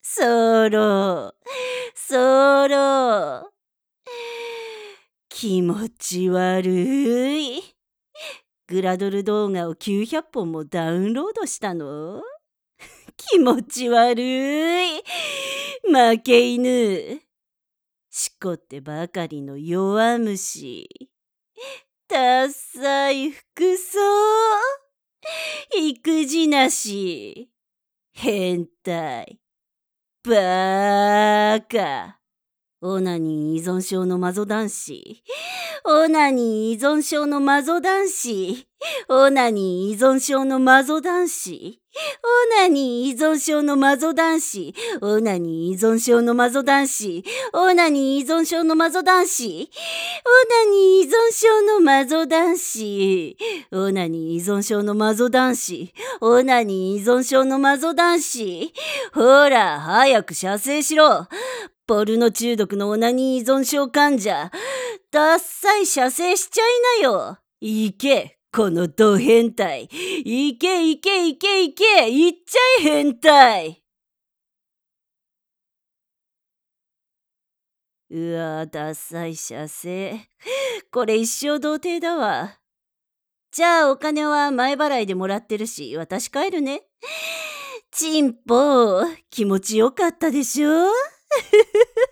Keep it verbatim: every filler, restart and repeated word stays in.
ソロ、ソロ。気持ち悪い。グラドル動画をきゅうひゃっぽんもダウンロードしたの？気持ち悪い。負け犬。しこってばかりの弱虫。ダッサい服装。育児なし。変態。バーカ。オナニー依存症のマゾ男子。オナニー依存症のマゾ男子。オナニー依存症のマゾ男子。オナニー依存症のマゾ男子。オナニー依存症のマゾ男子。オナニー依存症のマゾ男子。オナニー依存症のマゾ男子。オナニー依存症のマゾ男子。オナニー依存症のマゾ男子。ほら、早く射精しろ。ポルノ中毒のオナニー依存症患者。ダッサい射精しちゃいなよ。いけ、このド変態。いけいけいけいけ、いっちゃえ変態。うわぁ、ダッサい射精。これ一生童貞だわ。じゃあお金は前払いでもらってるし、私帰るね。チンポ、気持ちよかったでしょ